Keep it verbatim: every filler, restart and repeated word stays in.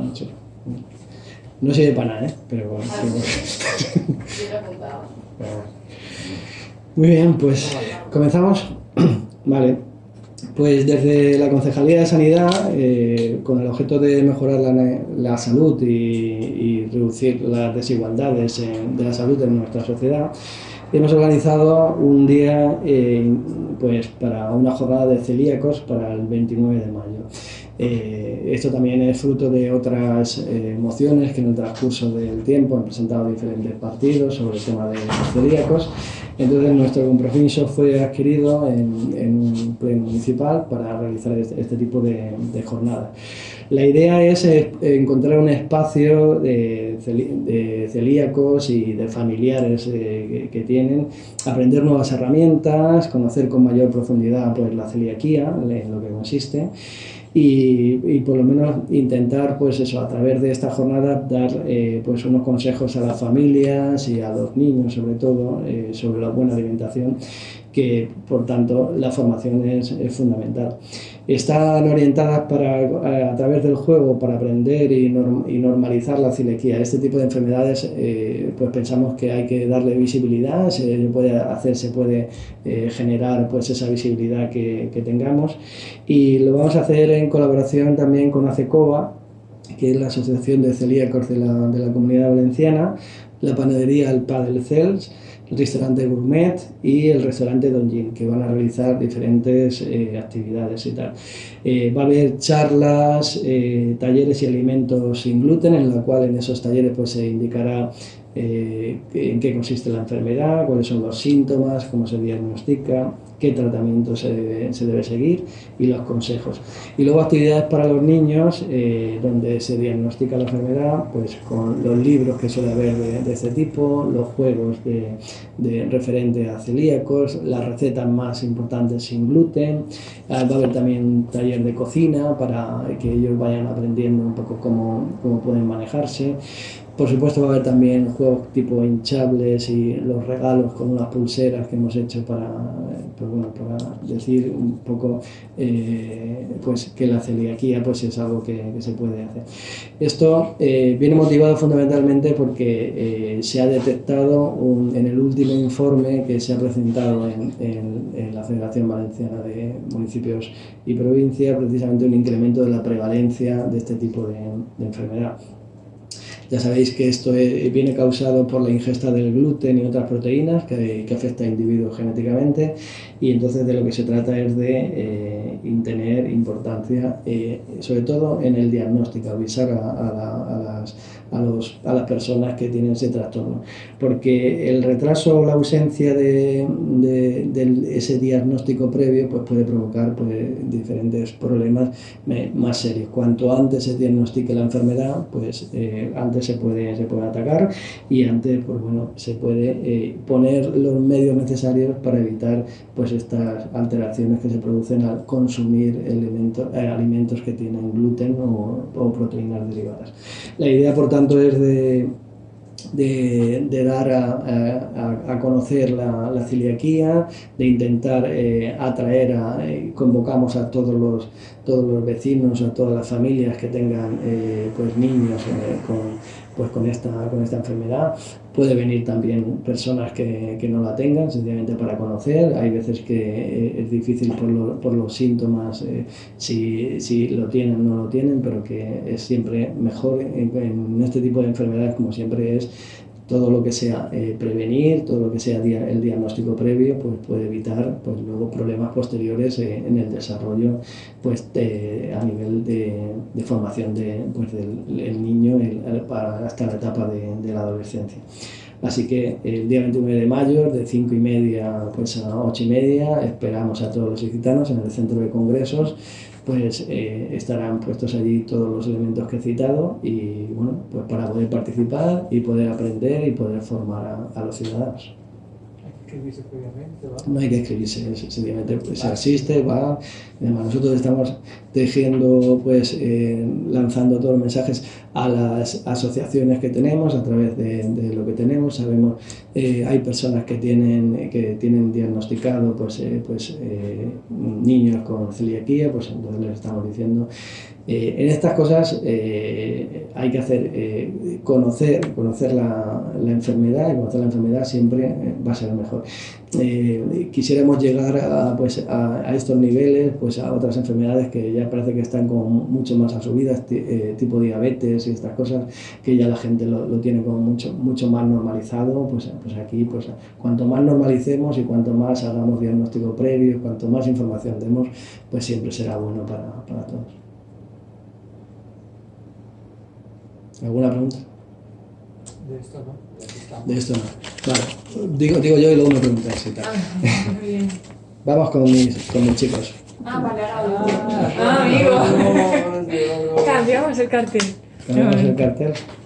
mucho. No sirve para nada, ¿eh? Pero bueno. Ah, Sí. Sí, lo he apuntado. Muy bien, pues comenzamos. Vale. Pues desde la Concejalía de Sanidad, eh, con el objeto de mejorar la, la salud y, y reducir las desigualdades en, de la salud en nuestra sociedad, hemos organizado un día eh, pues para una jornada de celíacos para el veintinueve de mayo. Eh, esto también es fruto de otras eh, mociones que en el transcurso del tiempo han presentado diferentes partidos sobre el tema de los celíacos. Entonces nuestro compromiso fue adquirido en, en un pleno municipal para realizar este, este tipo de, de jornadas. La idea es eh, encontrar un espacio de, de celíacos y de familiares eh, que, que tienen, aprender nuevas herramientas, conocer con mayor profundidad pues, la celiaquía, en lo que consiste. Y, y por lo menos intentar, pues eso, a través de esta jornada dar eh, pues unos consejos a las familias y a los niños, sobre todo, eh, sobre la buena alimentación, que por tanto la formación es, es fundamental. Están orientadas para, a, a través del juego para aprender y, norm, y normalizar la celiaquía. Este tipo de enfermedades, eh, pues pensamos que hay que darle visibilidad, se puede hacer, se puede eh, generar pues esa visibilidad que, que tengamos, y lo vamos a hacer en colaboración también con ACECOA, que es la Asociación de Celíacos de la, de la Comunidad Valenciana, la panadería El Pa del Cels, el restaurante Gourmet y el restaurante Don Gin, que van a realizar diferentes eh, actividades y tal. Eh, va a haber charlas, eh, talleres y alimentos sin gluten, en la cual en esos talleres pues, se indicará eh, en qué consiste la enfermedad, cuáles son los síntomas, cómo se diagnostica, qué tratamiento se debe, se debe seguir y los consejos. Y luego actividades para los niños, eh, donde se diagnostica la enfermedad, pues con los libros que suele haber de, de este tipo, los juegos de, de referente a celíacos, las recetas más importantes sin gluten. Va a haber también un taller de cocina para que ellos vayan aprendiendo un poco cómo, cómo pueden manejarse. Por supuesto va a haber también juegos tipo hinchables y los regalos con unas pulseras que hemos hecho para, pues bueno, para decir un poco eh, pues que la celiaquía pues es algo que, que se puede hacer. Esto eh, viene motivado fundamentalmente porque eh, se ha detectado un, en el último informe que se ha presentado en, en, en la Federación Valenciana de Municipios y Provincias, precisamente un incremento de la prevalencia de este tipo de, de enfermedad. Ya sabéis que esto viene causado por la ingesta del gluten y otras proteínas que, que afecta a individuos genéticamente, y entonces de lo que se trata es de eh, tener importancia, eh, sobre todo en el diagnóstico, avisar a, a, la, a, las, a, los, a las personas que tienen ese trastorno, porque el retraso o la ausencia de, de, de ese diagnóstico previo pues puede provocar pues, diferentes problemas más serios. Cuanto antes se diagnostique la enfermedad, pues eh, antes se puede, se puede atacar, y antes pues, bueno, se puede eh, poner los medios necesarios para evitar pues, estas alteraciones que se producen al consumir elementos, eh, alimentos que tienen gluten o, o proteínas derivadas. La idea, por tanto, es de De, de dar a, a, a conocer la, la celiaquía, de intentar eh, atraer, a, eh, convocamos a todos los, todos los vecinos, a todas las familias que tengan eh, pues niños eh, con, pues con, esta, con esta enfermedad. Puede venir también personas que, que no la tengan, sencillamente para conocer. Hay veces que eh, es difícil por, lo, por los síntomas, eh, si, si lo tienen o no lo tienen, pero que es siempre mejor en, en este tipo de enfermedades, como siempre es, todo lo que sea eh, prevenir, todo lo que sea dia el diagnóstico previo, pues puede evitar pues, luego problemas posteriores eh, en el desarrollo pues, de, a nivel de, de formación de, pues, del el niño el, el, para, hasta la etapa de, de la adolescencia. Así que el día veintinueve de mayo, de cinco y media pues, a ocho y media, esperamos a todos los ilicitanos en el centro de congresos. Pues eh, estarán puestos allí todos los elementos que he citado, y bueno, pues para poder participar y poder aprender y poder formar a, a los ciudadanos. ¿Hay que inscribirse previamente? ¿Va? No hay que inscribirse, sencillamente pues, se asiste, va. Además, nosotros estamos tejiendo, pues eh, lanzando todos los mensajes a las asociaciones que tenemos a través de, de lo que tenemos. Sabemos, eh, hay personas que tienen, que tienen diagnosticado pues, eh, pues, eh, niños con celiaquía, pues entonces les estamos diciendo Eh, en estas cosas eh, hay que hacer, eh, conocer, conocer la, la enfermedad, y conocer la enfermedad siempre eh, va a ser mejor. Eh, quisiéramos llegar a, pues, a, a estos niveles, pues a otras enfermedades que ya parece que están como mucho más asumidas, eh, tipo diabetes y estas cosas, que ya la gente lo, lo tiene como mucho, mucho más normalizado. Pues, pues aquí, pues cuanto más normalicemos y cuanto más hagamos diagnóstico previo, cuanto más información demos, pues siempre será bueno para, para todos. ¿Alguna pregunta? De esto no, de aquí estamos. De esto no. Vale, digo, digo yo y luego me preguntáis y tal. Ah, muy bien. Vamos con mis, con mis chicos. Ah, vale, ahora hablo. Ah, amigo. Cambiamos el cartel. Cambiamos el cartel.